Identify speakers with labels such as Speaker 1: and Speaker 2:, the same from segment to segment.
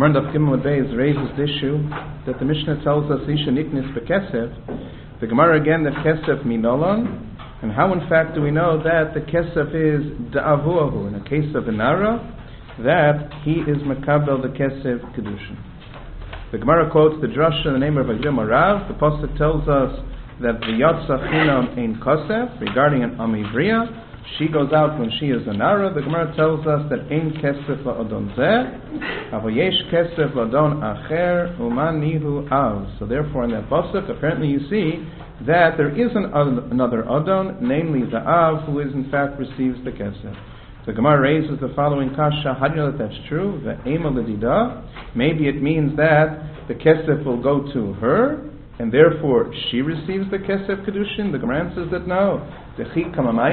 Speaker 1: Gemara Daf Gimel Beis raises the issue that the Mishnah tells us Isha Niknis Bekesef. The Gemara again that Kesef Minolon, and how in fact do we know that the Kesef is Da'avuahu, in a case of Inara, that he is Makabel the Kesef Kedushin. The Gemara quotes the Drasha in the name of Agrim Arav. The Pasuk tells us that the Yatsa Chinam Ein Kosef, regarding an Amivriya, she goes out when she is a Nara. The Gemara tells us that Ein Kesef La'adon Zeh, Avoyesh Kesef La'adon Acher, Uman Nihu Av. So therefore in that Pasuk, apparently you see that there is another Adon, namely the Av, who is in fact receives the Kesef. The Gemara raises the following kasha: how do you know that that's true? The Ema L'dida, maybe it means that the Kesef will go to her, and therefore she receives the Kesef Kedushin. The Gemara says that no. It has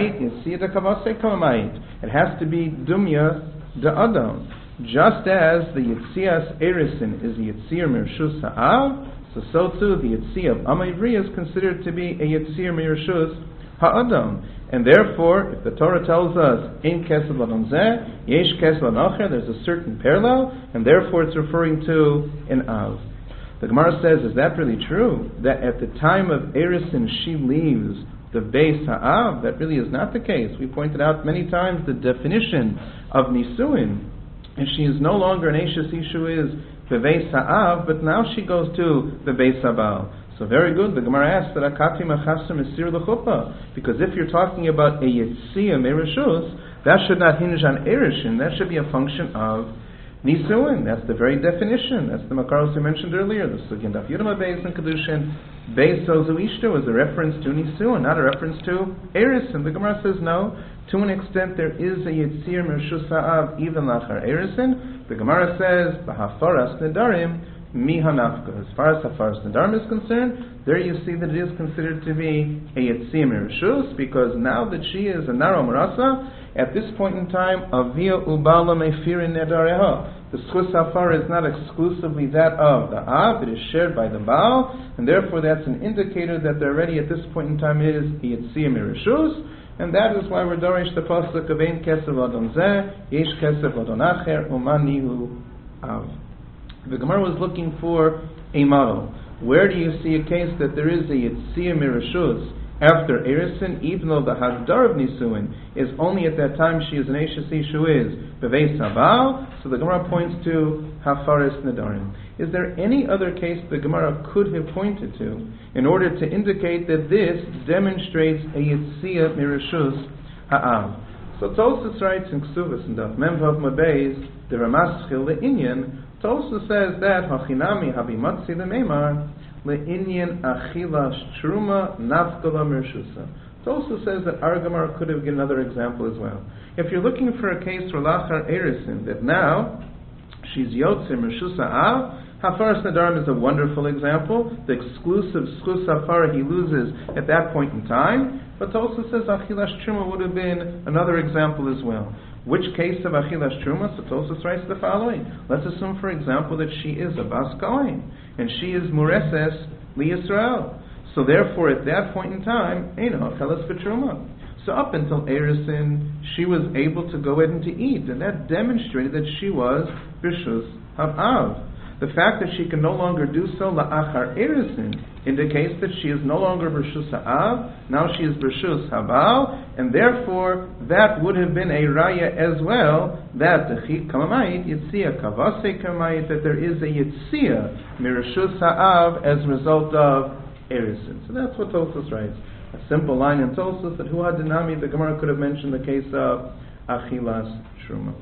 Speaker 1: to be Dumya Da'adam. Just as the Yitzias Erisin is the Yitzir Mirshus Ha'av, so too the Yitzir of Amivri is considered to be a Yitzir Mirshus Ha'adam. And therefore, if the Torah tells us in Kesef L'adon Zeh, Yesh Kesef L'adon Acher, there's a certain parallel, and therefore it's referring to an Av. The Gemara says, is that really true? That at the time of Erisin she leaves the Beis Ha'av? That really is not the case. We pointed out many times the definition of Nisuin, and she is no longer an Eishes Ishu is the Beis Ha'av, but now she goes to the Beis Habal. So very good. The Gemara asks that Akati Machasam Esir L'chuppah, because if you're talking about a Yetzia Mereshus, that should not hinge on Erishin. That should be a function of Nisuin. That's the very definition. That's the Makaros we mentioned earlier. The Sugyan Daf Yudama Beis and Kedushin. Beis Ozu Ishto is a reference to Nisuin, not a reference to Erisin. The Gemara says no. To an extent, there is a Yitzir Mershus Ha'av even lachar Erisin. The Gemara says B'hafaras Nedarim Mihanafka. As far as Hafaras Nedarim is concerned, there you see that it is considered to be a Yitzir Mershus, because now that she is a Naro Marasa, at this point in time, Avia Ubala Mefirin Nedareha. The Schus Hafar is not exclusively that of the Av, it is shared by the Baal, and therefore that's an indicator that there already at this point in time is Yitzir Mereshus, and that is why we're dorish the pasuk of Ein Kesef L'adon Zeh, Yesh Kesef L'adon Acher, Uman Nihu Av. The Gemara was looking for a model. Where do you see a case that there is a Yitzir Mereshus after Erisin, even though the Hagdar of Nisuin is only at that time she is an Eishes Ishu is Beveis Habal? So the Gemara points to Hafaris Nedarim. Is there any other case the Gemara could have pointed to in order to indicate that this demonstrates a Yitzia Mirashus Ha'av? So Tosfos writes in Ksuvas and Daf Memvav Mabeis, the Ramaschil Le'inyan, Tosfos says that Hachinami Habimatzi Le'meimar Le'inyan Achilas Truma Nafkala Mirshusa. Tosfos says that our Gemara could have given another example as well. If you're looking for a case for Lachar Erisin, that now she's Yotze Mirshusa Av, Hafaras Nedarim is a wonderful example. The exclusive Schus Hafar he loses at that point in time. But Tosfos says Achilas Truma would have been another example as well. Which case of Achilas Truma? So Tosfos writes the following. Let's assume, for example, that she is a Bas Kohen, and she is Mureses Li-Yisrael. So therefore, at that point in time, Eino Achelas V'Truma. So up until Erisin, she was able to go ahead and to eat, and that demonstrated that she was B'Shus Ha'av. The fact that she can no longer do so la'achar Erisin indicates that she is no longer B'Shus Ha'av, now she is B'Shus Habal, and therefore that would have been a raya as well, that the Chit Kamamayit, Yitzia Kavase Kamamayit, that there is a Yitzia Mirashus Ha'av as a result of Erisin. So that's what Tosfos writes. A simple line in Tosfos that Hu Hadinami, the Gemara could have mentioned the case of Achilas Truma.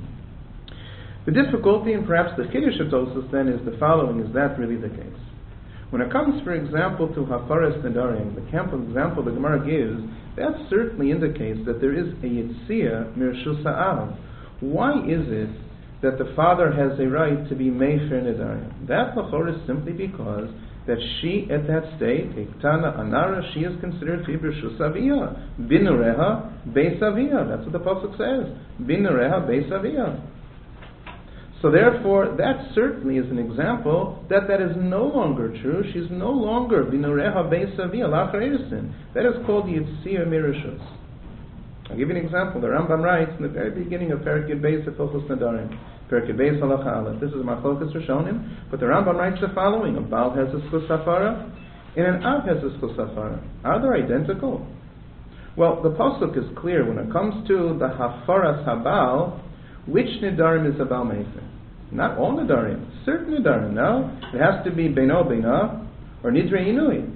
Speaker 1: The difficulty, and perhaps the Kiddush of Tosfos then, is the following: is that really the case? When it comes, for example, to Hafaras Nedarim, the example the Gemara gives, that certainly indicates that there is a Yitzia Mirshus Ha'av. Why is it that the father has a right to be Mefer Nedarim? That Lachor is simply because that she, at that state, Iktana Anara, she is considered to be B'Shus Aviyah. Binureha Beis Aviyah. That's what the Pasuk says. Binureha Beis Aviyah. So therefore, that certainly is an example that is no longer true. She's no longer Binureha Beis Aviyah Lachar Erisin. That is called Yitzia Mirashus. I'll give you an example. The Rambam writes in the very beginning of Perek Yud Beis of Hilchos Nedarim, Perkei Beis Halacha Aleph. This is Machlokas Rishonim, but the Rambam writes the following: a Baal has a Schus Hafara, and an Av has a Schus Hafara. Are they identical? Well, the pasuk is clear when it comes to the Hafaras Habal. Which Nidarim is a Baal Mefer? Not all Nidarim. Certain Nidarim. No, it has to be Beino Beina or Nidre Inui.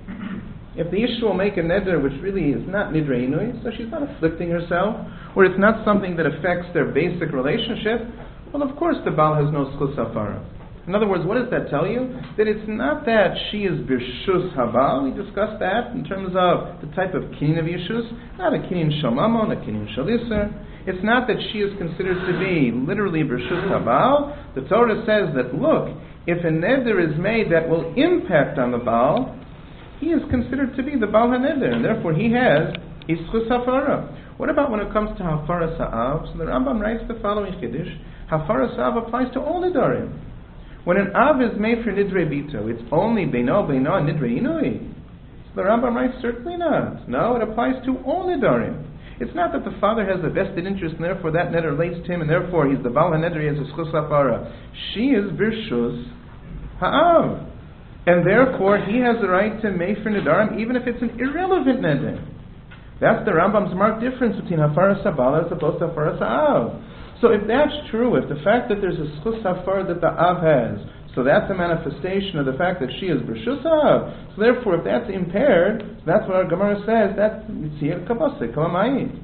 Speaker 1: If the Isha will make a neder which really is not Nidre Inui, so she's not afflicting herself, or it's not something that affects their basic relationship, well, of course the Baal has no Schus Hafara. In other words, what does that tell you? That it's not that she is Birshus Habal. We discussed that in terms of the type of Kinyan of Yishus, not a Kinyan Shalmamon, a Kinyan Shalisser. It's not that she is considered to be literally Birshus Habal. The Torah says that, look, if a neder is made that will impact on the Baal, he is considered to be the Baal HaNeder, and therefore he has a Schus Hafara. What about when it comes to Hafaras Ha'av? So the Rambam writes the following Chiddush: Hafaras Ha'av applies to all Nidarim. When an Av is made for Nidre Bito, it's only Beino, Beino, and Nidre Inui. So the Rambam writes, certainly not. No, it applies to all Nidarim. It's not that the father has a vested interest and therefore that neder relates to him and therefore he's the Baal HaNeder, he has a Schus Hafara. She is Birshus Ha'av. And therefore he has the right to make for Nidarim even if it's an irrelevant neder. That's the Rambam's marked difference between Hafaras Habal as opposed to Hafaras Ha'av. So if that's true, if the fact that there's a Schus Hafara that the Av has, so that's a manifestation of the fact that she is Birshus Ha'av. So therefore, if that's impaired, that's what our Gemara says, that's Yitzir Kabasik, Kalamayim.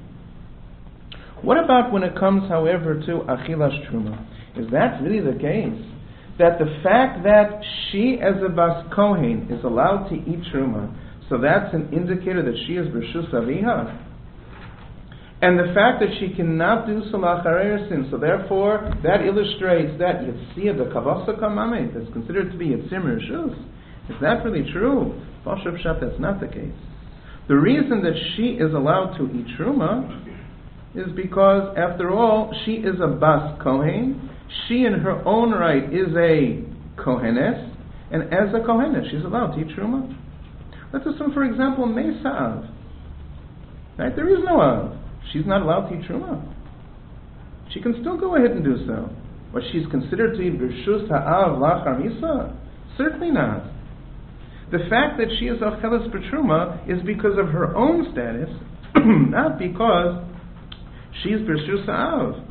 Speaker 1: What about when it comes, however, to Achilas Truma? Is that really the case? That the fact that she as a Bas Kohen is allowed to eat Truma, so that's an indicator that she is Birshus Aviha? And the fact that she cannot do Salach HaReirsin, so therefore that illustrates that Yitzir the Kavasa Kamame, that's considered to be Yitzir Mershus. Is that really true? Pashup Shat, that's not the case. The reason that she is allowed to eat Truma is because, after all, she is a Bas Kohen. She in her own right is a Kohenes, and as a Kohenes she's allowed to eat Truma. Let's assume, for example, Mesa Av. Right? There is no Av. She's not allowed to eat Truma. She can still go ahead and do so. But she's considered to be Birshus Ha'av Lachar Misa? Certainly not. The fact that she is Acheles B'Truma is because of her own status, not because she's Birshus Ha'av.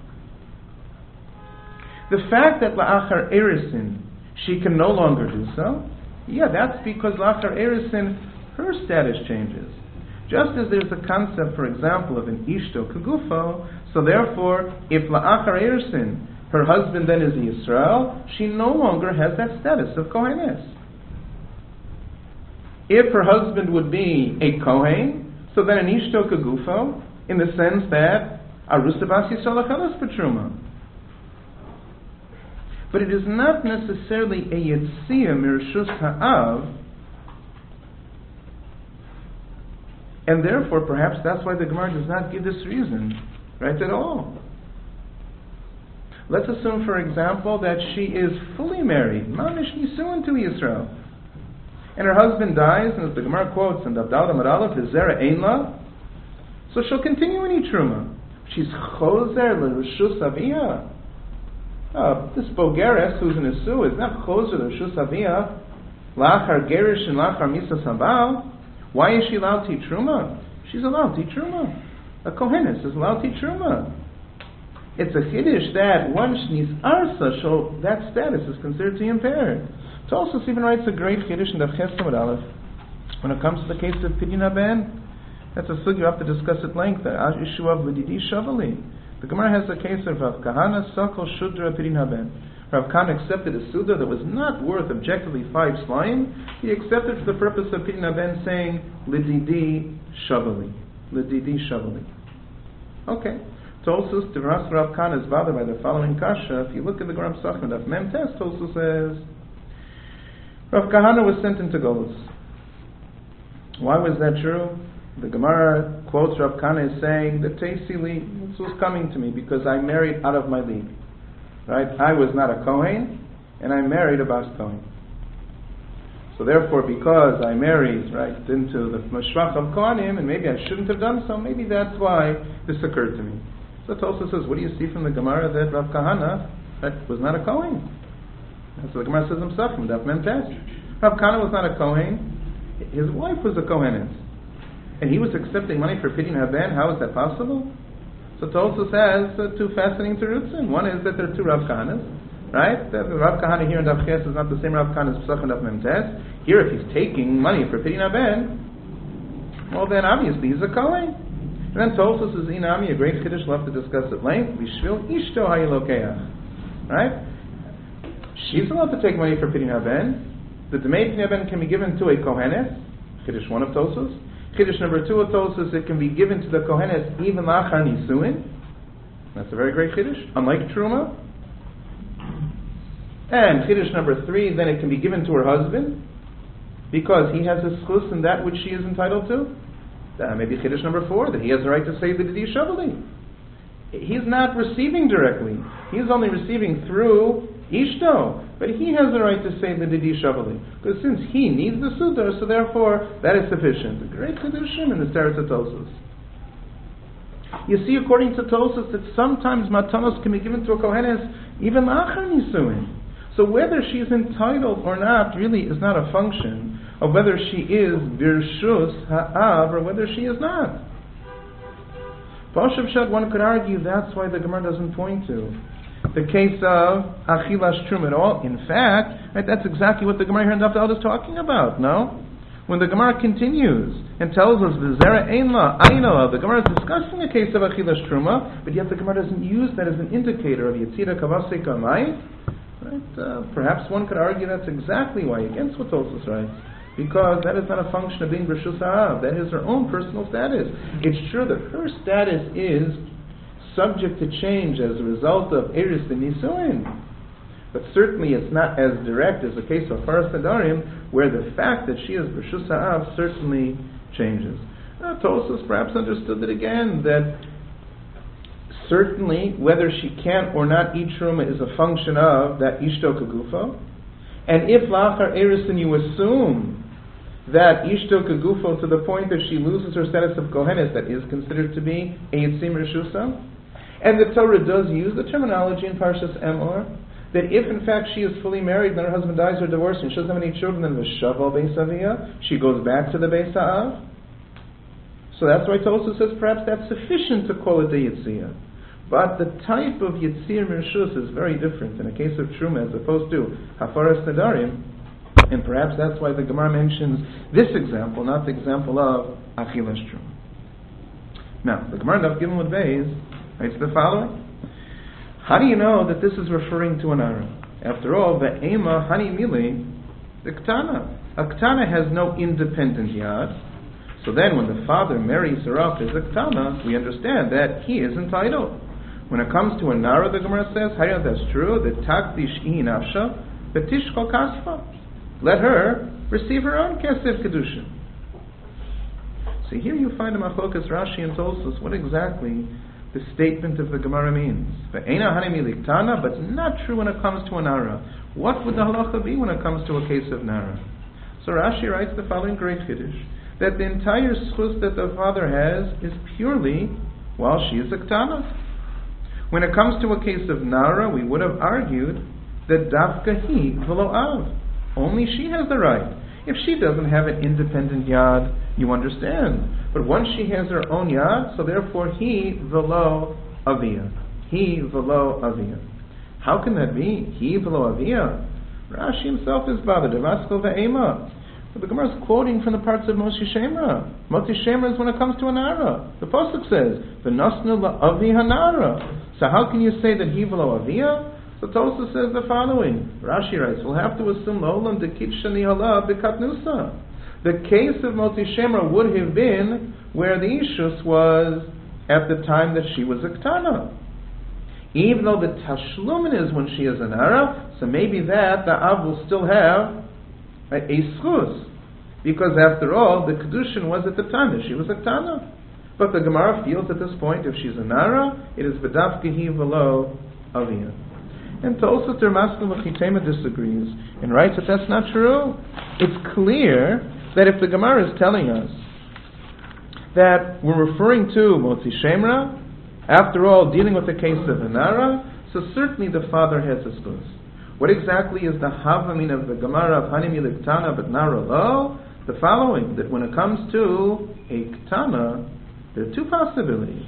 Speaker 1: The fact that La'achar Erisin she can no longer do so, that's because La'achar Erisin her status changes. Just as there's a concept, for example, of an Ishto Kagufo, so therefore, if La'achar Ersin, her husband then is a Yisrael, she no longer has that status of Kohenes. If her husband would be a Kohen, so then an Ishto Kagufo, in the sense that Arusa Bas Yisrael Acheles B'Truma. But it is not necessarily a Yetzia Mirshus Ha'av, and therefore, perhaps that's why the Gemara does not give this reason, right, at all. Let's assume, for example, that she is fully married, Mamish Nisuin to Yisrael, and her husband dies, and as the Gemara quotes in Davdal Amud Aleph, Zera Einla, so she'll continue in Yitruma. She's Choser L'Rishus Aviyah. This Bogeres, who's in Isu, is not Choser L'Rishus Aviyah, Lachar Gerish and Lachar Misa Sabal. Why is she allowed to eat Truma? She's allowed to eat Truma. A Kohenes is allowed to eat Truma. It's a Chiddush that once Shnis Arsa, so that status is considered to be impaired. Tosfos even writes a great Chiddush in the Ches Amud Aleph when it comes to the case of Pidyon HaBen. That's a sugya you have to discuss at length. The issue of L'Didi Shavali. The Gemara has the case of Rav Kahana Sakol Shudra Pidyon HaBen. Rav Kahana accepted a Suda that was not worth objectively 5 slime. He accepted for the purpose of Pidyon HaBen saying L'Didi Shavali. L'Didi Shavali. Okay. Tosfos Devras Rav Kahana is bothered by the following kasha. If you look at the Gemara Pesachim of Mem Tes, Tosfos says Rav Kahana was sent into Golus. Why was that true? The Gemara quotes Rav Kahana as saying that Teisili, this was coming to me because I married out of my league. Right? I was not a Kohen, and I married a Bas Kohen. So therefore, because I married right into the Mashvach of Kohanim, and maybe I shouldn't have done so, maybe that's why this occurred to me. So Tosfos says, what do you see from the Gemara that Rav Kahana That was not a Kohen. That's what the Gemara says himself from Daf Mem Tes. Rav Kahana was not a Kohen. His wife was a Kohenet. And he was accepting money for Pidyon Haben. How is that possible? So Tosfos has two fascinating terutzim. One is that there are two Rav Kahanas, right? The Rav Kahana here in Daf Ches is not the same Rav Kahana as Pesach and Daf Mem Tes. Here, if he's taking money for Pidyon Haben, well then obviously he's a Kohen. And then Tosfos is Inami, a great Kiddush, love to discuss at length. Bishvil Ishto Hayilokeach. Right? She's allowed to take money for Pidyon Haben. The Demei Pidyon Haben can be given to a Kohenet, Kiddush 1 of Tosfos. Kiddush number 2 of Tosfos, it can be given to the Kohenet even Lachar Nisuin. That's a very great Kiddush, unlike Truma. And Kiddush number 3, then it can be given to her husband, because he has a schus in that which she is entitled to. Maybe Kiddush number 4, that he has the right to say the Didi Shavali. He's not receiving directly. He's only receiving through Ishto. But he has the right to say the Didi Shavali. Because since he needs the Sudar, so therefore that is sufficient. A great Kedushim in the Teretz Tosfos. You see, according to Tosfos, that sometimes Matanos can be given to a Kohenes even Lachar Nisuin. So whether she is entitled or not really is not a function of whether she is Birshus Ha'av or whether she is not. Pashav Shad, one could argue that's why the Gemara doesn't point to the case of Achilas Trum at all. In fact, right, that's exactly what the Gemara here in Daf Dalet is talking about, no? When the Gemara continues and tells us V'zera Ein La, Ainola, the Gemara is discussing a case of Achilas Truma, but yet the Gemara doesn't use that as an indicator of Yetzira Kavasei Kamai. Right? Perhaps one could argue that's exactly why, against what Tosfos writes. Because that is not a function of being B'Reshus Ha'av. That is her own personal status. It's true that her status is subject to change as a result of Eris and Nisuin. But certainly it's not as direct as the case of Faras Nadarim, where the fact that she is B'Reshus Ha'av certainly changes. Tosfos perhaps understood it again, that certainly whether she can or not eat Truma is a function of that Ishto Kagufo. And if Lachar Erisin you assume that Ishto Kagufo to the point that she loses her status of Kohenes, that is considered to be a Yitzim Reshusa, and the Torah does use the terminology in Parshas Emor, that if in fact she is fully married, then her husband dies or divorced, and she doesn't have any children, then V'shaval Beis Aviyah, she goes back to the Beis Ha'av. So that's why Tosfos says perhaps that's sufficient to call it the Yitziyah. But the type of Yitzir Mershus is very different in a case of Truma as opposed to Hafaras Nadarim, and perhaps that's why the Gemara mentions this example, not the example of Achilas Truma. Now, the Gemara Daf Gimel with Beis writes the following. How do you know that this is referring to an Ara? After all, the Ema Hani Mili, the Ktana. A Ktana has no independent Yad. So then when the father marries her off as a Ktana, we understand that he is entitled. When it comes to a Nara, the Gemara says, Hayat, that's true, that Takdish I Nafsha, Betishko Kaspa. Let her receive her own Kesef Kedushin. So here you find a Machlokas Rashi and Tosfos, what exactly the statement of the Gemara means. But not true when it comes to a Nara. What would the halacha be when it comes to a case of Nara? So Rashi writes the following great Kiddush, that the entire schus that the father has is purely while she is a Ktana. When it comes to a case of Nara, we would have argued that Dafka hi v'lo av. Only she has the right. If she doesn't have an independent Yad, you understand. But once she has her own Yad, so therefore he v'lo aviyah. He v'lo aviyah. How can that be? He v'lo aviyah. Rashi himself is bothered. Devasko ve'ema. But the Gemara is quoting from the parts of Moshe Shemra. Moshe Shemra is when it comes to a Nara. The Pasuk says, "V'nosnu la'avi hanara." So how can you say that he v'lo aviyah? So Tosfos says the following. Rashi writes, we'll have to assume l'olam dekit shani hala b'katnusa. The case of Moshe Shemra would have been where the Ishus was at the time that she was a Ktana. Even though the Tashlumin is when she is an Nara, so maybe that the Av will still have a schus, because after all, the Kedushin was at the time that she was a Ktana. But the Gemara feels at this point, if she's a Nara, it is B'dafkehi v'lo aviyah. And Tosfos Dermaskel L'chitema disagrees and writes that that's not true. It's clear that if the Gemara is telling us that we're referring to Motzi Shemra, after all, dealing with the case of a Nara, so certainly the father has a zchus. What exactly is the havamin of the Gemara of Hani Milik Tana but Nara Lo? The following, that when it comes to a Ktana, there are two possibilities.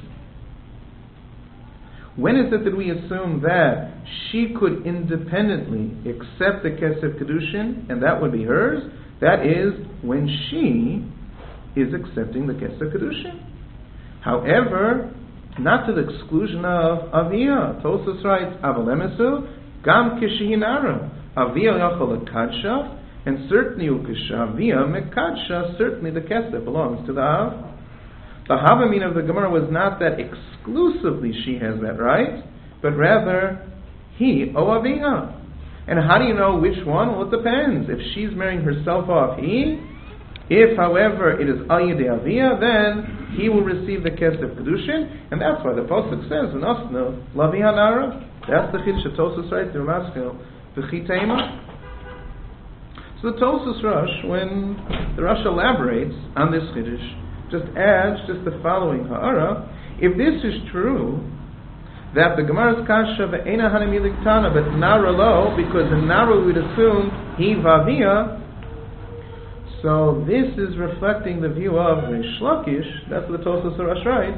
Speaker 1: When is it that we assume that she could independently accept the Kesef Kedushin, and that would be hers? That is when she is accepting the Kesef Kedushin. However, not to the exclusion of Aviyah. Tosfos writes, Aval Emesu, Gam Kishihinara. Aviyah Yachol Kadsha, and certainly Ukishaviyah Mekadsha, certainly the Kesef belongs to the Av. The Havamin of the Gemara was not that exclusively she has that right, but rather he, O Aviyah. And how do you know which one? Well, it depends. If she's marrying herself off, he. If, however, it is Ayidei Aviyah, then he will receive the Kesef Kedushin, and that's why the Pasuk says, V'nosnu Laviyah Nara. That's the Chiddush of Tosfos writes, the Ramaskil, V'chitema. So the Tosfos Rosh, when the Rosh elaborates on this Chiddush, just adds just the following ha'ara. If this is true, that the Gemara's kasha ve'ena hanamilik tana but nara lo, because in nara we would assume he vavia, so this is reflecting the view of Reish Lakish, that's what the Tosfos Rosh writes,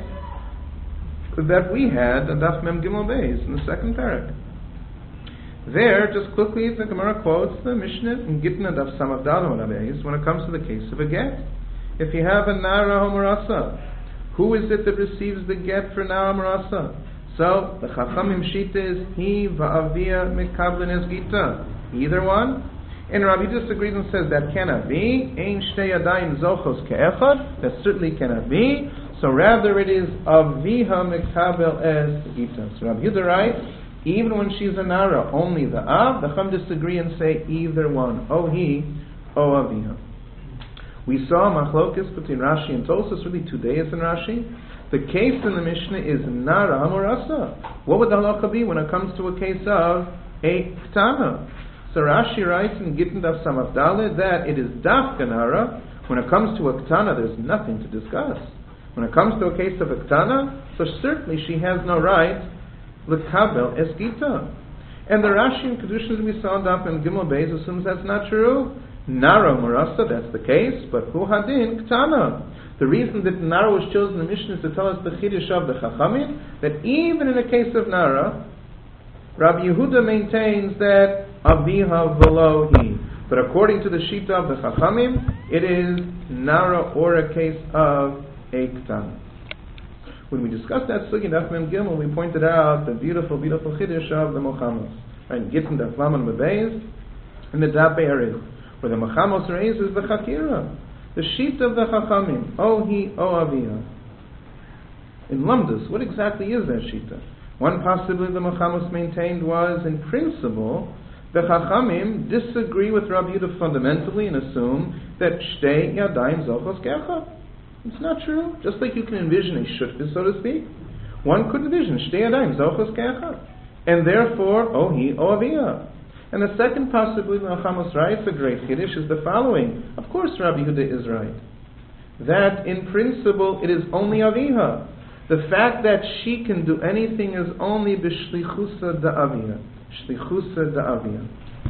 Speaker 1: that we had in Daf Mem Gimel Beis in the second parak. There, just quickly, the Gemara quotes the Mishnah in Gittin and Daf Samad Daled Beis when it comes to the case of a get. If you have a Nara Homarasa, who is it that receives the get for Nara Homarasa? So, the Chachamim Shita is he va'avia mekablin es gita. Either one. And Rabbi disagrees and says that cannot be. Ein shtei yadayim zochos ke'echad. That certainly cannot be. So rather it is aviha mekabel es gita. So Rabbi Yehuda writes, even when she's a Nara, only the Av, the Chum disagree and say either one. O he, O aviha. We saw machlokes between Rashi and Tosfos, really 2 days in Rashi. The case in the Mishnah is Nara Hamurasa. What would the halacha be when it comes to a case of a Ktana? So Rashi writes in Gittin Daf Samad Daled that it is Dafka Nara. When it comes to a Ktana, there's nothing to discuss. When it comes to a case of a Ktana, so certainly she has no right L'kabel es gita. And the Rashi in Kedushin we saw in Daf and Gimel Beis assumes that's not true. Nara Marasa, that's the case, but Hu Hadin Ktana. The reason that Nara was chosen in the Mishnah is to tell us the Chiddush of the Chachamim, that even in the case of Nara, Rabbi Yehuda maintains that Aviha v'lo hi. But according to the Shita of the Chachamim, it is Nara or a case of a Ktana. When we discussed that Sugi in Daf Mem Gimel, we pointed out the beautiful, beautiful Chiddush of the Mochamos. And Gittin Daf Laman Bebeis in the Dape Erech, where the Mochamos raises the Chakira, the sheet of the Chachamim, O he, O Aviyah. In Lumdus, what exactly is that Shita? One possibility the Mochamos maintained was, in principle, the Chachamim disagree with Rabbi Yehuda fundamentally and assume that Shtei Yadayim Zochos Kecha. It's not true. Just like you can envision a shutfis, so to speak, one could envision Shtei Yadayim Zochos Kecha. And therefore, O he, O Aviyah. And the second possibility the Chachamos writes, a great Chiddush, is the following. Of course Rabbi Yehuda is right. That in principle it is only Aviha. The fact that she can do anything is only b'shlichusa da'aviyah. Shlichusa da'aviyah.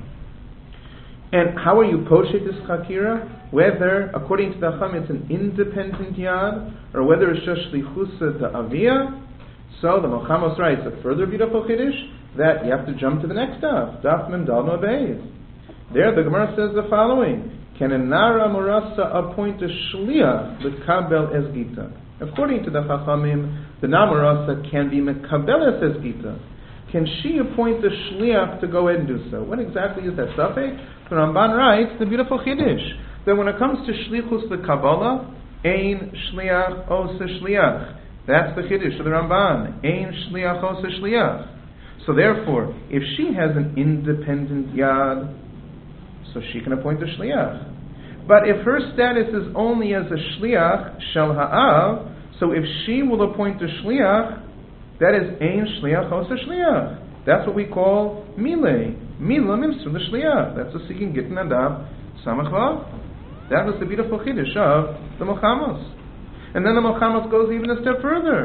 Speaker 1: And how are you poshet this chakira? Whether, according to the Chacham, it's an independent yad, or whether it's just shlichusa da'aviyah. So the Mochamos writes a further beautiful Chiddush, that you have to jump to the next daf, Daf Mem Daled Beis. There the Gemara says the following: Can a Nara Morasa appoint a Shliach l'kabel es gita? According to the Chachamim, the Namarasa can be mekabel es gita. Can she appoint a Shliach to go ahead and do so? What exactly is that suffix? The Ramban writes the beautiful Chiddush that when it comes to Shlichus l'Kabbalah, ein Shliach os Shliach. That's the Chiddush of the Ramban. Ein Shliach os Shliach. So therefore, if she has an independent yad, so she can appoint a shliach. But if her status is only as a shliach shel ha'av, so if she will appoint a shliach, that is ein shliach os shliach. That's what we call milei. Mila mimsur the shliach. That's the Sigin Gittin Adab Samach Vav. That was the beautiful Chiddush of the Mochamos. And then the Mochamos goes even a step further.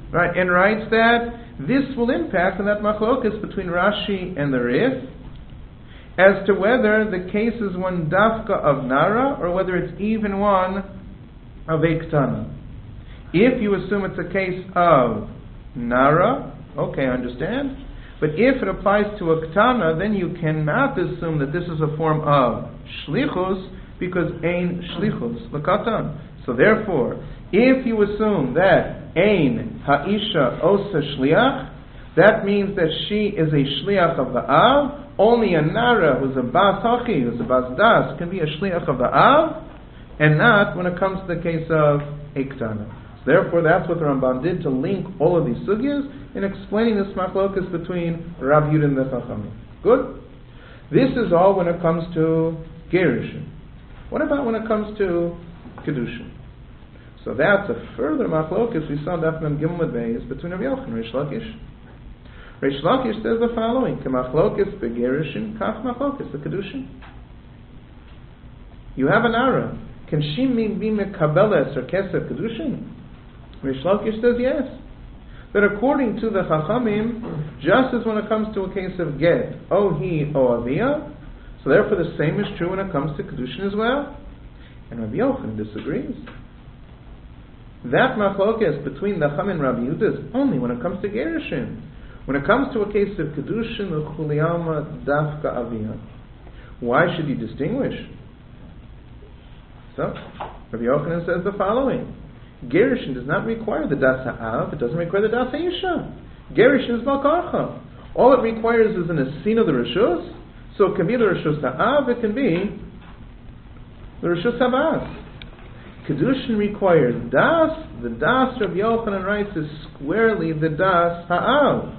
Speaker 1: right, and writes that this will impact on that machlokas between Rashi and the Rif as to whether the case is one dafka of Nara or whether it's even one of Eiktana. If you assume it's a case of Nara, okay, I understand. But if it applies to a Ktana, then you cannot assume that this is a form of Shlichus, because Ein Shlichus L'Katan. So therefore, if you assume that Ein Ha'isha Osa Shliach, that means that she is a Shliach of the Av. Only a Nara who's a Bas Hachi, who's a Bas Das, can be a Shliach of the Av, and not when it comes to the case of Eiktana. So therefore, that's what the Ramban did to link all of these sugyas in explaining this machlokas between Rav Yud and the Chachamim. Good? This is all when it comes to Gerushin. What about when it comes to Kedushin? So that's a further machlokas we saw Daf Mem Gimel Beis between Rav Yochanan and Reish Lakish. Reish Lakish says the following: K'machlokas begerushin, kach machlokas the kedushin. You have an ara. Can she be mekabeles or keser kedushin? Reish Lakish says yes. That according to the Chachamim, just as when it comes to a case of get, ohi o avia, so therefore the same is true when it comes to kedushin as well. And Rabbi Yochanan disagrees. That machlokas between the Chachamim and Rabbi Yehuda is only when it comes to gerushin. When it comes to a case of kedushin l'chuliyama dafka avia, why should you distinguish? So, Rabbi Yochanan says the following: Gerushin does not require the das ha'av; it doesn't require the das ha'isha. Gerushin is malkarcha. All it requires is an asin of the rishus. So it can be the rishus ha'av; it can be the rishus havas. Kedushin requires das. The das Rabbi Yochanan writes is squarely the das ha'av.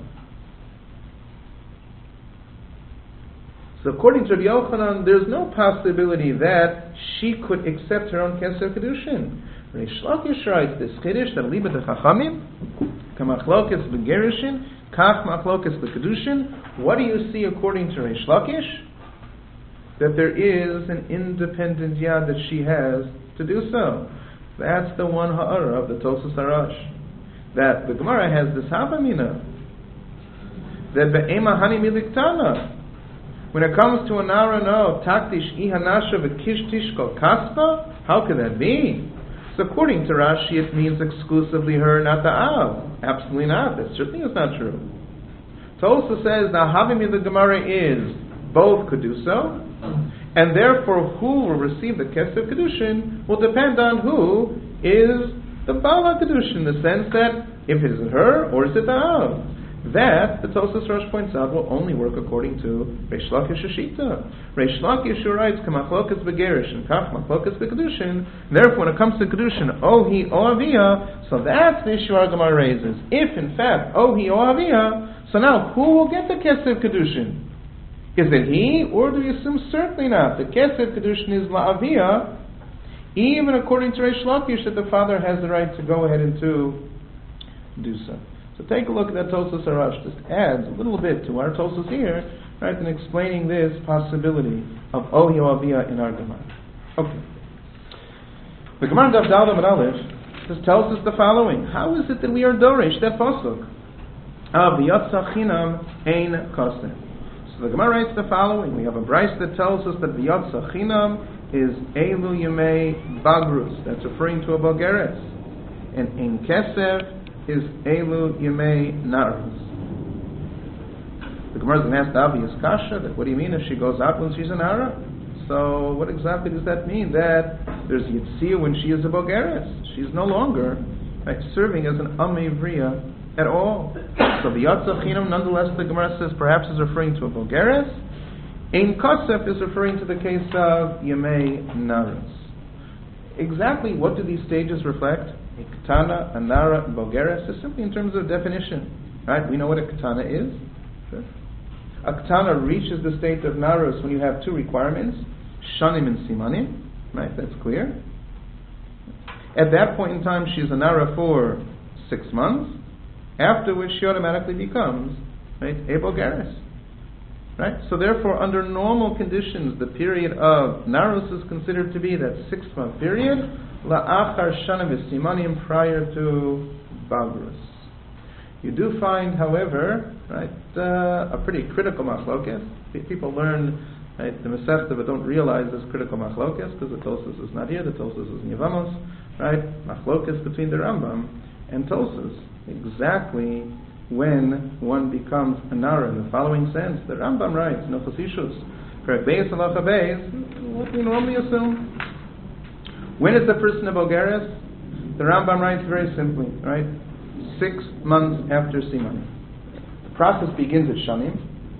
Speaker 1: So according to Rabbi Yochanan, there's no possibility that she could accept her own keser kedushin. Reish Lakish writes this chiddush that liba de chachamim kamachlokas begerushin kach machlokas bekedushin. What do you see according to Reish Lakish? That there is an independent yad that she has to do so. That's the one ha'ara of the Tosas Harash. That the Gemara has this havamina that be'ema hani miliktana. When it comes to an ara, no, taktish ihanasha v'kish tishkol kaspa, how could that be? So according to Rashi, it means exclusively her, not the av. Absolutely not. That certainly is not true. Tosha says the havim of the Gemara is both could do so, and therefore who will receive the keser kedushin will depend on who is the bala kedushin, in the sense that if it is her or is it the av. That, the Tosas Rosh points out, will only work according to Reish Lakish Shita. Reish Lakish writes, Kamachlokas begerushin, kach machlokas bekedushin. Therefore, when it comes to kedushin, ohi o avia, so that's the issue our Gemara raises. If, in fact, ohi o avia, so now who will get the keser kedushin? Is it he, or do we assume certainly not? The keser kedushin is la'avia, even according to Reish Lakish, that the father has the right to go ahead and to do so. So take a look at that Tosas Harash. Just adds a little bit to our Tosas here, right, in explaining this possibility of Ohi Avia in our Gemara. Okay. The Gemara Daf Daled Amud Aleph just tells us the following: how is it that we are Dorish that pasuk of V'yatza Chinam Ein Kosem? So the Gemara writes the following: we have a brayso that tells us that V'yatza Chinam is Elu Yemei Bagrus. That's referring to a Bogeres, and Ein Kesef is Elu Yemei Naras. The Gemara is going to ask the obvious kasha, that what do you mean if she goes out when she's an Nara? So what exactly does that mean? That there's Yitzia when she is a Bogeres. She's no longer serving as an Amivriya at all. So the Yatza Chinam, nonetheless, the Gemara says perhaps is referring to a Bogeres. Ein Kosef is referring to the case of Yemei Naras. Exactly what do these stages reflect? A Ketana, a Nara, and Bogeres is simply in terms of definition. Right? We know what a Ketana is. Sure. A Ketana reaches the state of Narus when you have two requirements, Shanim and Simanim. Right? That's clear. At that point in time, she's a Nara for 6 months, after which she automatically becomes, right, a Bogeres. Right? So therefore, under normal conditions, the period of Narus is considered to be that 6-month period, la'achar shana v'simanim, prior to Bagrus. You do find, however, right, a pretty critical machlokes. People learn, right, the Masechta but don't realize this critical machlokes because the Tosfos is not here. The Tosfos is in Yevamos, right? Machlokes between the Rambam and Tosfos. Exactly when one becomes a nara in the following sense. The Rambam writes, Nechosishus, Perek Beis Halacha Beis, what we normally assume. When is the person a Bogeres? The Rambam writes very simply, right? 6 months after Simanim. The process begins at Shanim.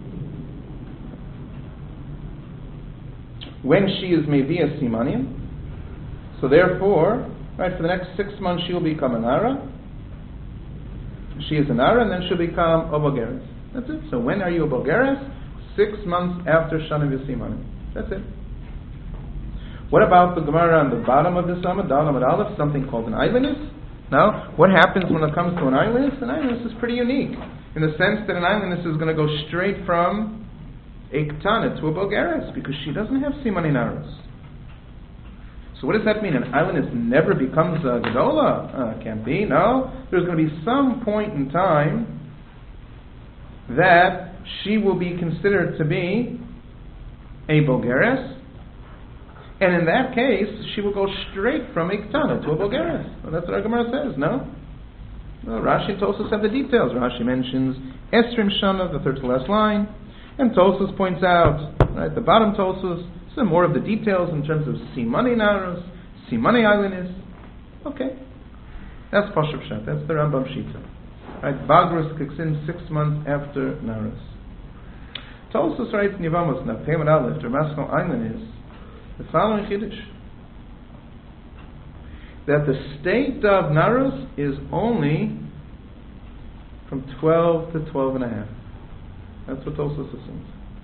Speaker 1: When she is Mevi'ah Simanim, so therefore, right, for the next 6 months she will become a Nara. She is a Nara, and then she'll become a Bogeres. That's it. So when are you a Bogeres? 6 months after Shanim Simanim. That's it. What about the Gemara on the bottom of this Amud, Amud Aleph, something called an Eilinus? Now, what happens when it comes to an Eilinus? An Eilinus is pretty unique, in the sense that an Eilinus is going to go straight from a Ketana to a Bogeres, because she doesn't have Simanim Naros. So what does that mean? An Eilinus never becomes a Gedola? Can't be, no. There's going to be some point in time that she will be considered to be a Bogeres, and in that case, she will go straight from a Ketana to a Bogeres. Well, that's what our Gemara says, no? Well, Rashi and Tosfos have the details. Rashi mentions Esrim Shana, the third to last line, and Tosfos points out, right, the bottom Tosfos, some more of the details in terms of Simani Naros, Simani Eilinus. Okay. That's Pashup Shat. That's the Rambam Shita. Right, Bagrus kicks in 6 months after Naros. Tosfos writes in Yevamos, now Peiman Aleph, Dermaskal Eilinus, the following Chiddush, that the state of Naros is only from 12 to 12 and a half. That's what Tosfos assumes.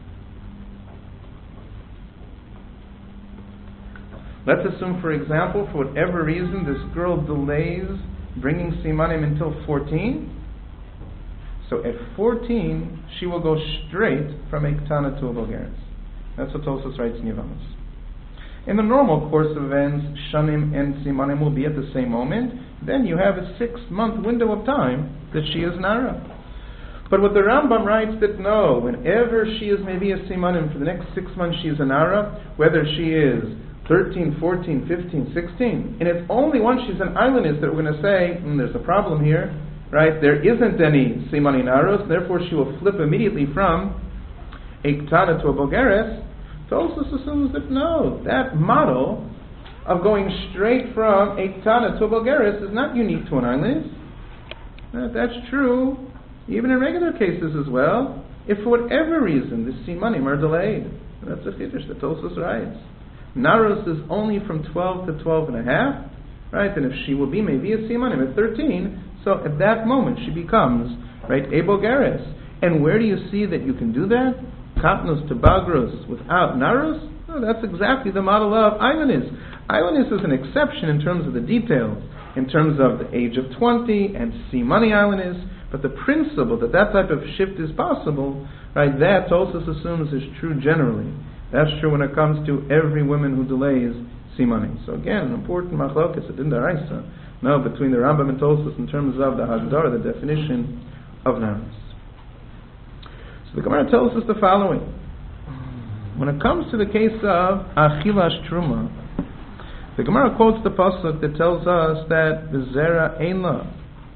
Speaker 1: Let's assume, for example, for whatever reason, this girl delays bringing Simanim until 14. So at 14, she will go straight from a Ketana to a Bogeres. That's what Tosfos writes in Yevamos. In the normal course of events, Shanim and Simanim will be at the same moment. Then you have a 6-month window of time that she is Nara. But what the Rambam writes that no, whenever she is maybe a Simanim, for the next 6 months she is a Nara, whether she is 13, 14, 15, 16, and it's only once she's an Eilinus that we're going to say, there's a problem here, right? There isn't any Simanim Naros, therefore she will flip immediately from a Ketana to a Bogeres. Tosfos assumes that no, that model of going straight from a Ketana to a Bogeres is not unique to an Eilinus. That's true even in regular cases as well. If for whatever reason the Simanim are delayed, that's a Chiddush that Tosfos writes. Naros is only from 12 to 12 and a half, right? And if she will be maybe a Simanim at 13, so at that moment she becomes, right, a Bogeres. And where do you see that you can do that? Katnos to Bagros without Naros? No, that's exactly the model of Eilinus. Eilinus is an exception in terms of the details, in terms of the age of 20 and Simani Eilinus, but the principle that that type of shift is possible, right, that Tosfos assumes is true generally. That's true when it comes to every woman who delays Simanim. So again, an important machlokes, it in the Raisa, no, between the Rambam and Tosfos in terms of the Hagdara, the definition of Naros. So the Gemara tells us the following. When it comes to the case of Achilas Truma, the Gemara quotes the pasuk that tells us that V'zera Einla,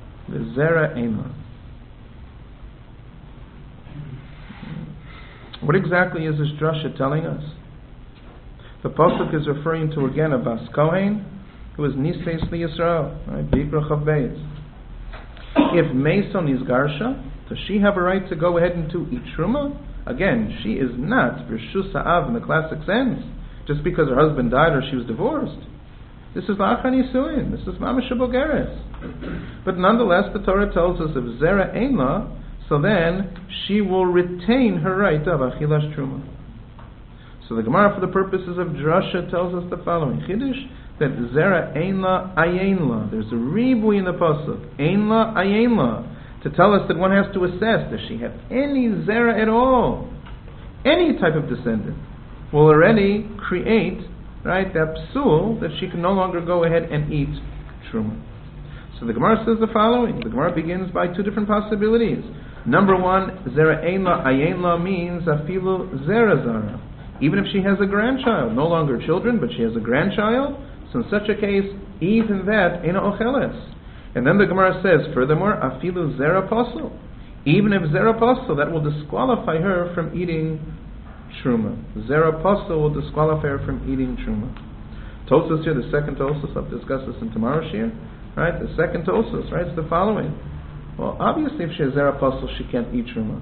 Speaker 1: What exactly is this drasha telling us? The pasuk is referring to again a Bas Kohen who is Niseis Yisrael, right? Bikra Chav Beis. If Meson is Garsha, does she have a right to go ahead and to eat Truma? Again, she is not Rishus Ha'av in the classic sense, just because her husband died or she was divorced. This is La'achan Yisuin. This is Mamash Bogeres. But nonetheless, the Torah tells us if Zera Einla, so then she will retain her right of Achilas Truma. So the Gemara, for the purposes of Drasha, tells us the following Chiddush, that Zera Einla Ayenla. There's a ribui in the pasuk, Einla Ayenla, to tell us that one has to assess, does she have any Zera at all? Any type of descendant will already create, right, that psul that she can no longer go ahead and eat Truma. So the Gemara says the following. The Gemara begins by two different possibilities. Number one, Zera Ein La Ayin La means Afilu Zera Zara. Even if she has a grandchild, no longer children, but she has a grandchild, so in such a case, even that Eina Ocheles. And then the Gemara says, furthermore, Afilu Zera Pasul. Even if Zera Pasul, that will disqualify her from eating Truma. Zera Pasul will disqualify her from eating Truma. Tosfos here, the second Tosfos, I'll discuss this in tomorrow's shir. Right, the second Tosfos writes the following. Well, obviously if she has Zera Pasul, she can't eat Truma.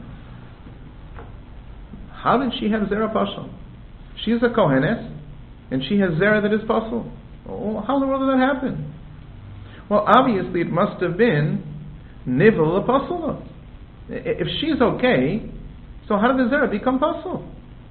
Speaker 1: How did she have Zera Pasul? She is a Kohenes, and she has Zera that is Pasul. Well, how in the world did that happen? Well, obviously it must have been Nivel Pasul. If she's okay, so how did the Zera become Pasul?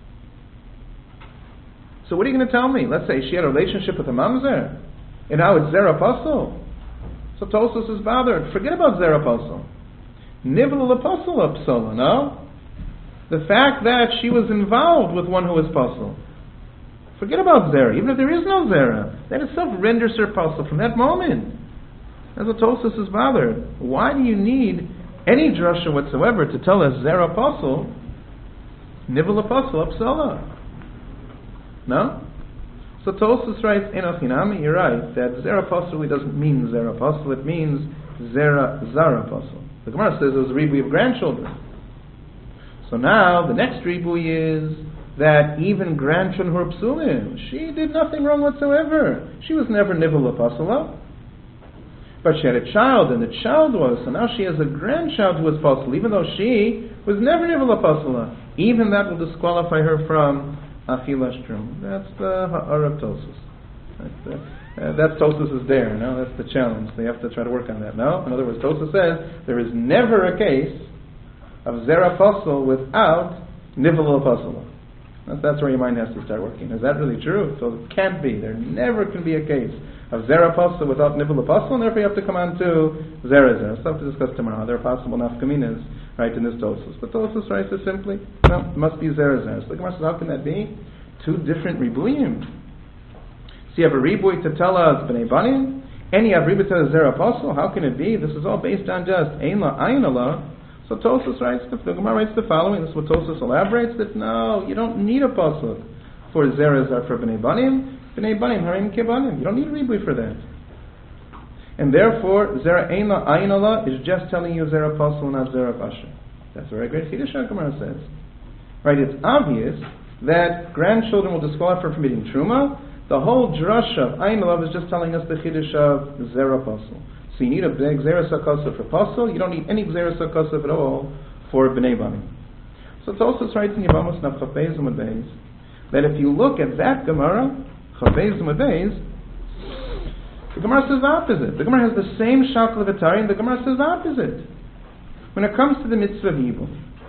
Speaker 1: So what are you going to tell me? Let's say she had a relationship with a Mamzer, and now it's Zera Pasul. So Tosfos is bothered. Forget about Zera Pasul. Nivel Pasul Psola, no? The fact that she was involved with one who is Pasul. Forget about Zera. Even if there is no Zera, that itself renders her Pasul from that moment. That's what Tosfos is bothered. Why do you need any drasha whatsoever to tell us Zera Pasul, Nivel Pasul Psola? No? So Tosfos writes, Enochinami, you're right, that Zera Pasul really doesn't mean Zera Pasul, it means Zera Zara Pasul. The Gemara says there was a ribui of grandchildren. So now, the next ribui is that even grandchildren who are psulim, she did nothing wrong whatsoever. She was never Nivel Pasula. But she had a child, and the child was, so now she has a grandchild who was Pasul, even though she was never Nivel Pasula. Even that will disqualify her from Achilas Truma. That's the Ha'ara of Tosfos. That's Tosfos is there, no? That's the challenge. They have to try to work on that, no? In other words, Tosfos says there is never a case of Zera Pasul without Nivel Pasula. That's where your mind has to start working. Is that really true? So it can't be. There never can be a case of Zera Pasul without Nivel Pasul, and therefore you have to come on to Zera Zera. So I have to discuss tomorrow. There are possible nafkaminas, right, in this Tosfos. But Tosfos writes it simply, no, it must be Zera Zera. So the Gemara says, how can that be? Two different ribuyim. So you have a ribui to tell us B'nai Banim, and you have ribui to tell us Zera Pasul. How can it be? This is all based on just Ein La Ayin La. So Tosfos writes, the Gemara writes the following. This is what Tosfos elaborates, that no, you don't need a pasuk for Zera Zara for B'nai Banim. B'nai Banim Harim Kebanim. You don't need a ribui for that. And therefore, Zera Ein La Ayin La is just telling you Zera Pasul, not Zera Pasha. That's a very great Chiddush Gemara says. Right, it's obvious that grandchildren will disqualify from eating Truma. The whole drasha of Ayin La is just telling us the Chiddush of Zera Pasul. So you need a big Zera Sakosov for Pasul, you don't need any Zera Sakosov at all for B'nai Banim. So it's also writes in Yevamos Naf Chafez Amud Beis that if you look at that Gemara, Chafez Amud Beis, the Gemara says the opposite. The Gemara has the same Shakla V'Tari, and the Gemara says the opposite. When it comes to the mitzvah of Yibum,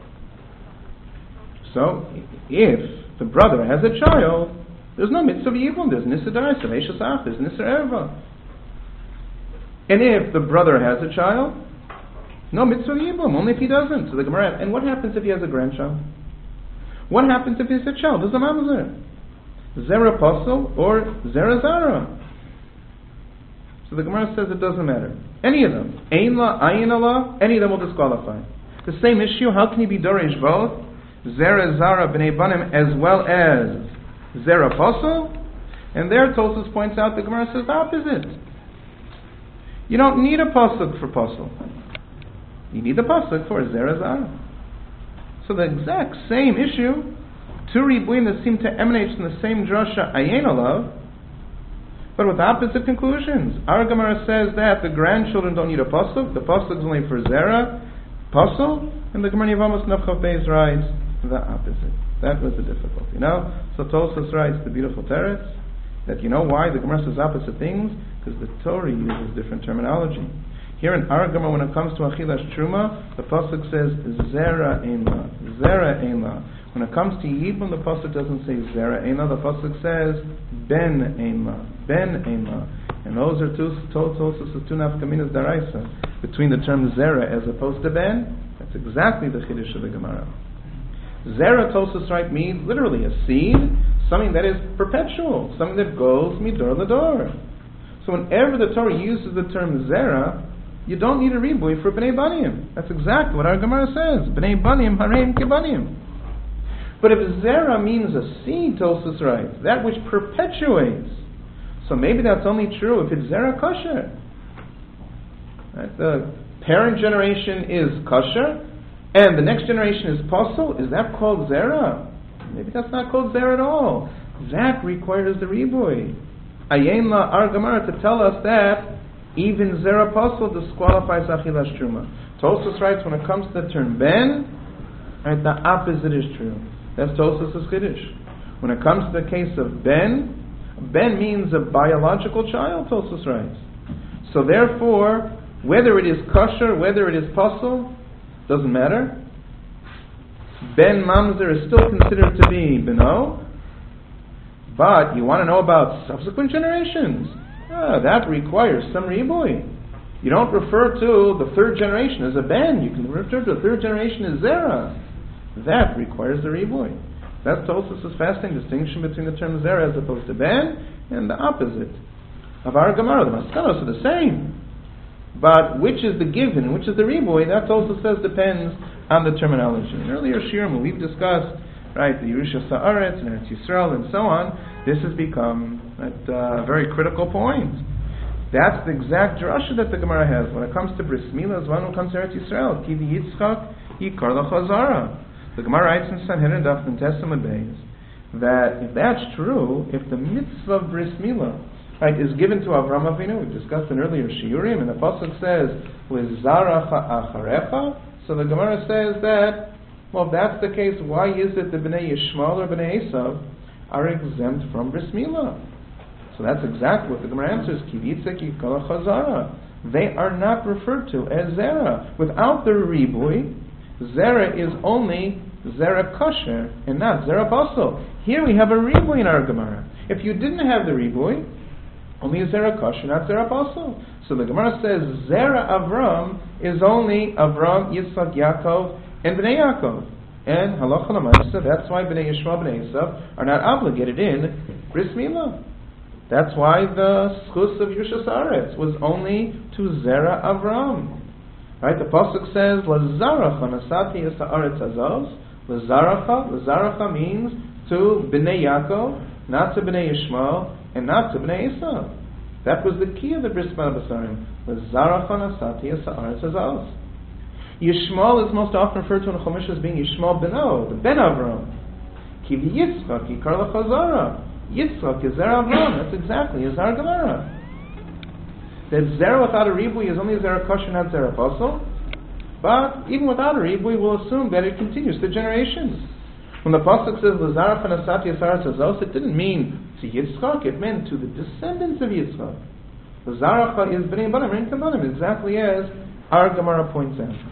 Speaker 1: so if the brother has a child, there's no mitzvah of Yibum, there's Nisa Daisa, Eishes Ach, there's Nisa Erva. And if the brother has a child, no mitzvah yibum, only if he doesn't. So the Gemara, and what happens if he has a grandchild? What happens if he has a child? There's a mamzer. Zera Pasul or Zera Zara. So the Gemara says it doesn't matter. Any of them. Ein La, Ayin La, any of them will disqualify. The same issue, how can you be Dorish both? Zera Zara B'nai Banim as well as Zera Pasul? And there Tosfos points out, the Gemara says the opposite. You don't need a pasuk for pasul. You need the pasuk for Zera Zara. So the exact same issue, two ribuim that seem to emanate from the same drasha Ayin Alav, but with opposite conclusions. Our Gemara says that the grandchildren don't need a pasuk. The pasuk is only for Zera Pasul, and the Gemara Yevamos Nafchav Beis writes the opposite. That was the difficulty. Now, so Tosfos writes the beautiful teretz that you know why the Gemara says opposite things? Because the Torah uses different terminology. Here in our Gemara, when it comes to Achilas Truma, the pasuk says Zera Ein La, Zera Ein La. When it comes to Yibum, the pasuk doesn't say Zera Ein La, the pasuk says Ben Ein La, Ben Ein La. And those are two nafkaminas daraisa between the term Zera as opposed to Ben. That's exactly the Chiddush of the Gemara. Zera, Tosfos right, means literally a seed, something that is perpetual, something that goes midor lador. So whenever the Torah uses the term zera, you don't need a ribui for bnei banim. That's exactly what our Gemara says. Bnei banim hareim kebanim. But if zera means a seed, Tosfos writes, that which perpetuates, so maybe that's only true if it's zera kosher. Right? The parent generation is kosher, and the next generation is posel. Is that called zera? Maybe that's not called zera at all. That requires the ribui. Ayin la our Gemara to tell us that even zera posel disqualifies achilas truma. Tosfos writes when it comes to the term ben, right, the opposite is true. That's Tosfos' chiddush. When it comes to the case of ben means a biological child, Tosfos writes. So therefore, whether it is kosher, whether it is posel, doesn't matter. Ben mamzer is still considered to be beno. But you want to know about subsequent generations? That requires some ribui. You don't refer to the third generation as a ben. You can refer to the third generation as zera. That requires the ribui. That's Tosfos' fascinating distinction between the term zera as opposed to ben and the opposite of our Gemara. The maskanos are the same. But which is the given, which is the ribui, that also says depends on the terminology. In earlier shiurim, we've discussed, right, the Yerusha Sa'aretz and Eretz Yisrael and so on. This has become a very critical point. That's the exact drasha that the Gemara has when it comes to Bris Milah, as one who comes to Eretz Yisrael. Ki Yitzchak yikar l'chazara. The Gemara writes in Sanhedrin Daf and Testament days that if that's true, if the mitzvah of Bris Milah, right, is given to Avraham Avinu, we've discussed in earlier shiurim, and the pasuk says Lizaracha acharecha. So the Gemara says that, well, if that's the case, why is it the Bnei Yishmael or Bnei Esav are exempt from Bris Milah? So that's exactly what the Gemara answers. Ki Yitzchak yikol chazara. They are not referred to as zera. Without the ribui, zera is only zera kosher and not zera basel. Here we have a ribui in our Gemara. If you didn't have the ribui, only zera kosher, not zera basel. So the Gemara says zera Avram is only Avram, Yitzchak, Yaakov, and Bnei Yaakov. And halacha l'maisa, that's why Bnei Yishmael, Bnei Esav are not obligated in Bris Milah. That's why the schus of Yerusha Sa'aretz was only to zera Avram. Right? The pasuk says Lazaracha nasati Sa'aretz azos. Lazaracha means to Bnei Yaakov, not to Bnei Yishmael, and not to Bnei Esav. That was the key of the Bris Milah Basarim. Lazaracha nasati Sa'aretz azos. Yishmael is most often referred to in the Chumash as being Yishmael Beno, the Ben Avram. Ki Yitzchak yikar l'chazara. Yitzchak is Zera Avram. That's exactly is our Gemara. That Zera without a ribui is only Zera kosher, not Zera basel. But even without a ribui, we'll assume that it continues to generations. When the pasuk says Lazarach Nasati Asaras Azos, it didn't mean to Yitzchak. It meant to the descendants of Yitzchak. Lazarach is Bnei Banim, Rin Kabanim, exactly as our Gemara points out.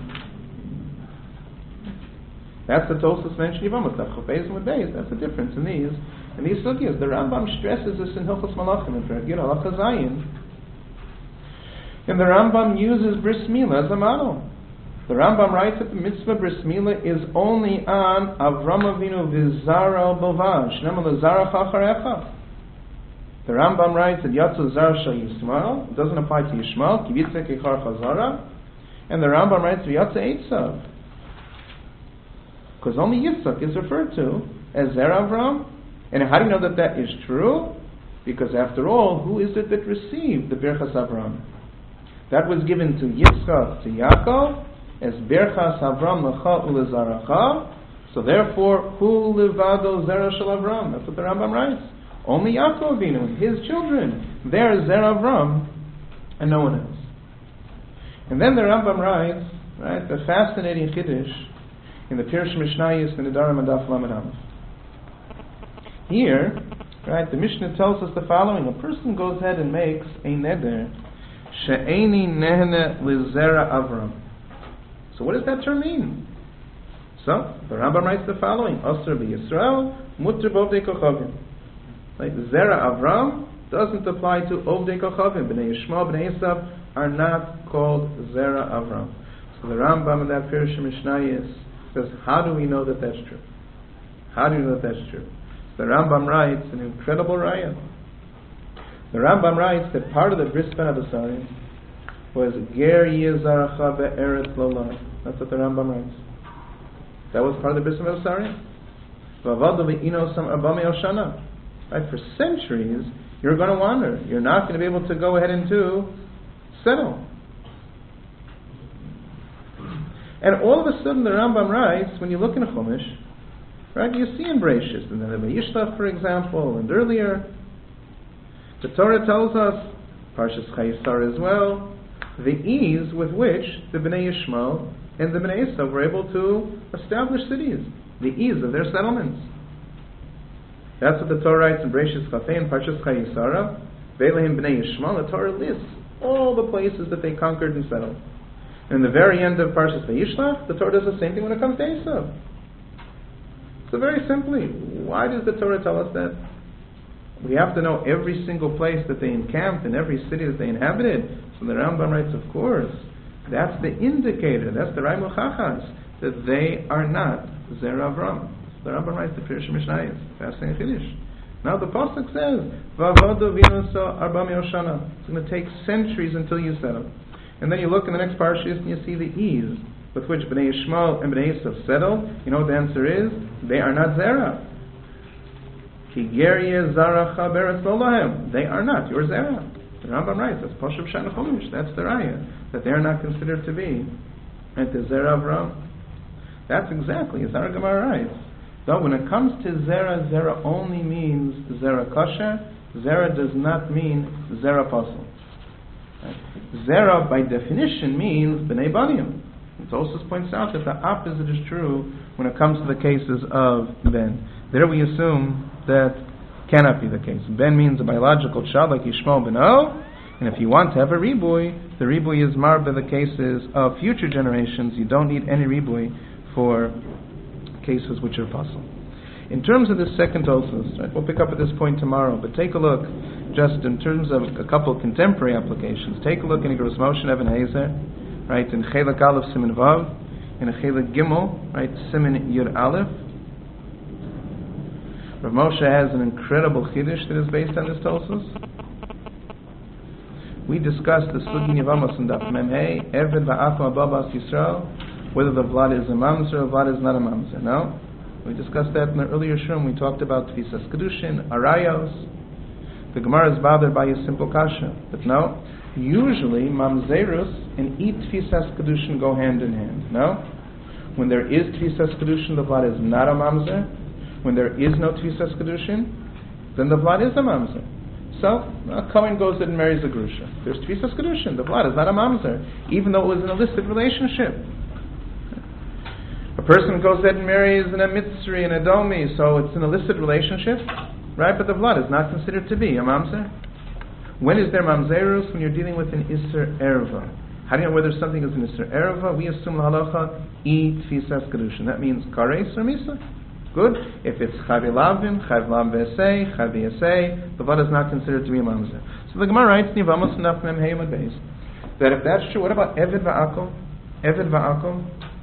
Speaker 1: That's the Tosfos mentioned Yevamos, that's the difference in these sugyas. The Rambam stresses this in Hilchos Malachim in Perek Yud Halacha Zayin. And the Rambam uses Bris Milah as a model. The Rambam writes that the mitzvah Bris Milah is only on Avram Avinu v'Zara Bovan, Shnema l'Zara Chacharecha. The Rambam writes that Yatzu Zara Shal Yismael, it doesn't apply to Yishmael, Ki Yitzchak yikar chazara. And the Rambam writes Yatzu Eitzav, because only Yitzchak is referred to as Zera Avram. And how do you know that that is true? Because after all, who is it that received the Birchas Avram? That was given to Yitzchak, to Yaakov, as Birchas Avram Lecha Ulezaracha. So therefore, Hu Levado Zera Shel Avram. That's what the Rambam writes. Only Yaakov Avinu, his children, they're Zera Avram, and no one else. And then the Rambam writes, right, the fascinating chiddush in the Pirush Mishnayos in the Nedarim and Daf Lamed Aleph. Here, right, the Mishnah tells us the following: a person goes ahead and makes a neder, she'eni nehne lizera Avram. So what does that term mean? So the Rambam writes the following: Asr b'Yisrael, mutter b'ovdei kochavim. Like zera Avram doesn't apply to ovdei kochavim. Bnei Yishmael, Bnei Esav are not called zera Avram. So the Rambam in that Pirush Mishnayos says, how do we know that that's true? How do we know that that's true? The Rambam writes an incredible raya. The Rambam writes that part of the Bris Ben Abasarim was Ger Yizaracha Be'eretz Lola. That's what the Rambam writes. That was part of the Bris Ben Abasarim. V'avadu v'ino sam arbami oshana. Right, for centuries, you're going to wander. You're not going to be able to go ahead and to settle. And all of a sudden, the Rambam writes, when you look in a Chumash, right, you see in Bereshis, and then the Vayishlach, for example, and earlier, the Torah tells us, Parshas Chayesar as well, the ease with which the Bnei Yishmael and the Bnei Esav were able to establish cities, the ease of their settlements. That's what the Torah writes in Bereshis Chafei and Parshas Chayesara. Ve'lehem Bnei Yishmael, the Torah lists all the places that they conquered and settled. And in the very end of Parshas Vayishlach, the Torah does the same thing when it comes to Esav. So very simply, why does the Torah tell us that? We have to know every single place that they encamped and every city that they inhabited. So the Rambam writes, of course, that's the indicator, that's the Raimul Chachas, that they are not Zera Avram. The Rambam writes the Pirush Mishnayos, fasting Chiddush. Now the Pasuk says, V'avodu v'inoso arba mi'oshana. It's going to take centuries until you settle. And then you look in the next parashas and you see the ease with which Bnei Yishmael and Bnei Esav settled. You know what the answer is? They are not Zera. Ki gerye zaracha beretz lo lahem. They are not your Zera. The Rambam writes, that's Poshuv Shan Chumash, that's the Raya, that they are not considered to be at the Zera Avram. That's exactly as our Gemara writes. Though when it comes to Zera, Zera only means Zera kosher. Zera does not mean Zera Pasul. Right? Zera, by definition, means Bnei Banim. And Tosfos points out that the opposite is true when it comes to the cases of Ben. There we assume that cannot be the case. Ben means a biological child like Yishmael Beno, and if you want to have a ribui, the ribui is marba the cases of future generations. You don't need any ribui for cases which are possible. In terms of the second Tosfos, right, we'll pick up at this point tomorrow, but take a look just in terms of a couple of contemporary applications. Take a look in Igros Moshe Even Hazer, right, in Chelak Aleph Siman Vav, in Chelak Gimel, right, Siman Yud Aleph. Rav Moshe has an incredible Chiddush that is based on this Tosfos. We discussed the Sugin Yevamos in Daf Mem Hey, Eved Va'akum Ababas Yisrael, whether the vlad is a mamzer or vlad is not a mamzer. No? We discussed that in the earlier shum. We talked about Tfisas Kedushin, Arayos. The Gemara is bothered by a simple kasha. But no, usually mamzerus and Tfisas Kedushin go hand in hand. No? When there is Tfisas Kedushin, the vlad is not a mamzer. When there is no Tfisas Kedushin, then the vlad is a mamzer. So, a Kohen goes and marries a grusha. There's Tfisas Kedushin. The vlad is not a mamzer, even though it was an illicit relationship. A person goes ahead and marries an Mitzri and a Domi, so it's an illicit relationship, right? But the blood is not considered to be a mamzer. When is there mamzerus? When you're dealing with an Isser Erva. How do you know whether something is an Isser Erva? We assume halacha Tfisas Kedushin. That means Kareis or Misa. Good. If it's Chavi Lavim, Chav Lam V'esei, Chavi Esei, the blood is not considered to be a mamzer. So the Gemara writes, Nivamos Naf Mem Hey Amud Beis, that if that's true, what about Eved Va'akum? Eved Va'akum?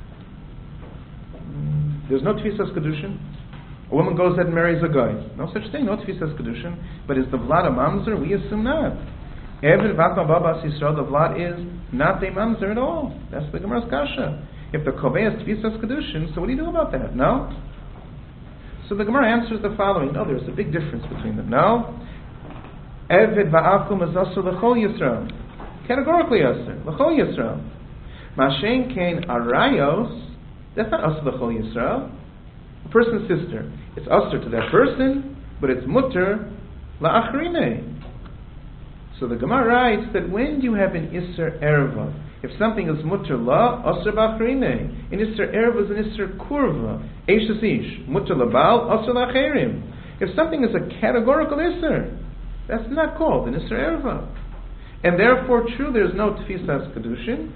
Speaker 1: There's no Tfisas Kedushin. A woman goes ahead and marries a guy. No such thing, no Tfisas Kedushin. But is the Vlad a mamzer? We assume not. Eved V'akum Babas Yisrael, the Vlad is not a mamzer at all. That's the Gemara's kasha. If the Kovei is Tfisas Kedushin, so what do you do about that? No? So the Gemara answers the following. No, there's a big difference between them. No? Eved V'akum is also L'chol Yisrael. Categorically Asr. L'chol Yisrael. Mashen Kain Arayos, that's not Asr L'chol Yisrael. A person's sister. It's Asr to that person, but it's Mutter La'achrine. So the Gemara writes that when you have an Isser Erva, if something is Mutter La, Asr Ba'achrine. An Isser Erva is an Isser Kurva. Eishes Ish. Mutter Labal, Asr La'acherim. If something is a categorical Isser, that's not called an Isser Erva. And therefore, true, there's no Tfisas Kedushin.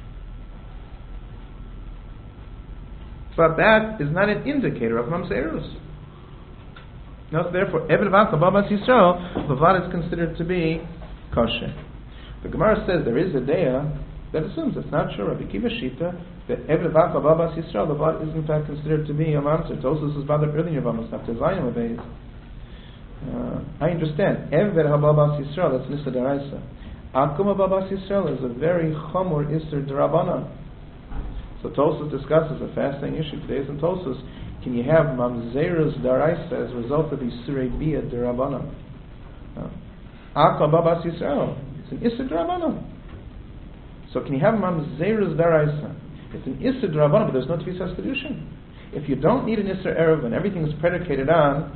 Speaker 1: But that is not an indicator of mamzerus. No, therefore, Eved V'akum Babas Yisrael, the vlad is considered to be kosher. The Gemara says there is a dea that assumes it's not sure. Rabbi Kiva Shita that Eved V'akum Babas Yisrael, the vlad is in fact considered to be a mamzer. Tosfos was bothered earlier about Masnaf Tezayim Abeis. I understand. Eved hababas Yisrael, that's Nisa Daraisa. Akum hababas Yisrael is a very chamor Isser D'Rabbanan. So Tosfos discusses a fascinating issue today. Is in Tosfos, can you have mamzerus Daraisa as a result of Yisrei Bia D'Rabbanan? Akum hababas Yisrael, it's an Isser D'Rabbanan. So can you have mamzerus Daraisa? It's an Isser D'Rabbanan, but there's no Tfisas Kedushin. If you don't need an Isser Erev and everything is predicated on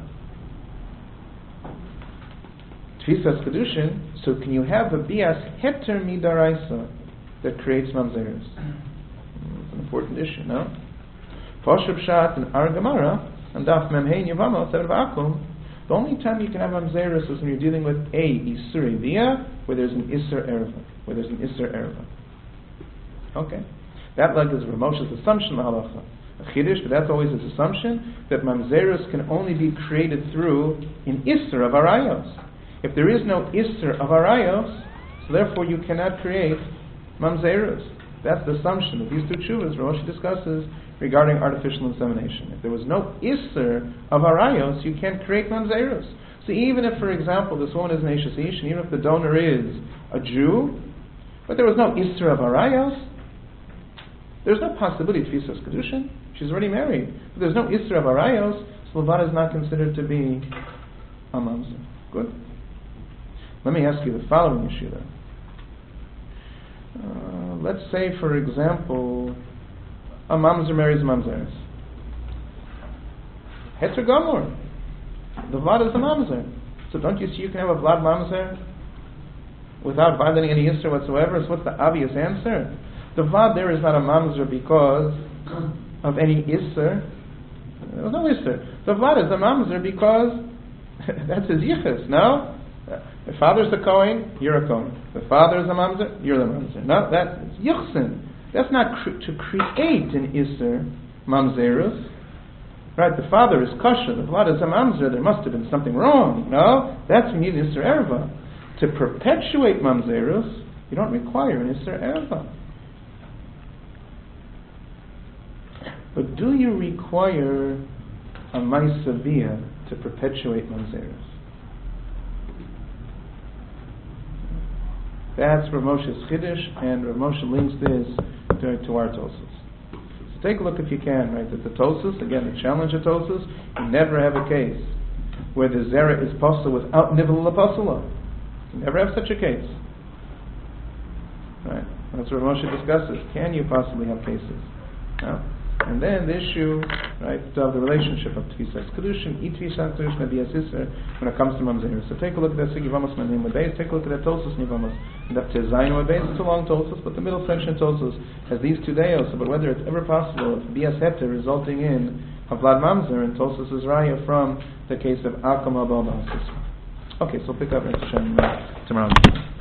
Speaker 1: Tfisas Kedushin, so can you have a bias heter midaraisa that creates mamzerus? It's an important issue, no? Poshub Shat and Ar Gemara and Daf Memhein Yavama Sever Vakum. The only time you can have mamzerus is when you're dealing with a Isurei Bia, where there's an Isser Ereva. Okay, that like is Rav Moshe's assumption halacha. A chiddush, but that's always his assumption that mamzerus can only be created through an Isser of Arayos. If there is no Isser of Arayos, so therefore you cannot create mamzerus. That's the assumption of these two tshuvas Rav Moshe discusses regarding artificial insemination. If there was no Isser of Arayos, you can't create mamzerus. So even if, for example, this woman is an Eishes Ish, and even if the donor is a Jew, but there was no Isser of Arayos, there's no possibility of Tfisas Kedushin. She's already married. But there's no Isra of Arayos, so Levada is not considered to be a mamzer. Good? Let me ask you the following issue then. Let's say, for example, a mamzer marries mamzeres. Hetzer Gomor. The Vlad is a mamzer. So don't you see you can have a Vlad mamzer without violating any Isra whatsoever? So what's the obvious answer? The Vlad there is not a mamzer because of any Isser. There's no Isser. The Vlad is a mamzer because that's his yichus, no? The father's the Kohen, you're a Kohen. The father is a mamzer, you're the mamzer. No, that's yichsin. That's not to create an Isser mamzerus. Right, the father is kosher, the Vlad is a mamzer, there must have been something wrong. No? That's when you need Isser erva. To perpetuate mamzerus, you don't require an Isser erva. But do you require a Maisa Bia to perpetuate mamzerus? That's Rav Moshe's chiddush, and Rav Moshe links this to our Tosfos. So take a look if you can, right? At the Tosfos, again, the challenge of Tosfos, you never have a case where the Zera is posel without Nivell L'Posela. You never have such a case. Right? That's what Rav Moshe discusses. Can you possibly have cases? No? And then the issue, right, of the relationship of Tfisas Kedushin, Tfisas Kedushin, Abiyas Isser, when it comes to Mamzer. So take a look at that Sigi Vamos Manim Beis, take a look at that Tosfos Nivamos, and that Tezayin Beis. It's a long Tosfos, but the middle section of Tosfos has these two deos, but whether it's ever possible, Bias Heter resulting in Havlad Mamzer, and Tosfos is Raya from the case of Akum Abba. Okay, so pick up tomorrow.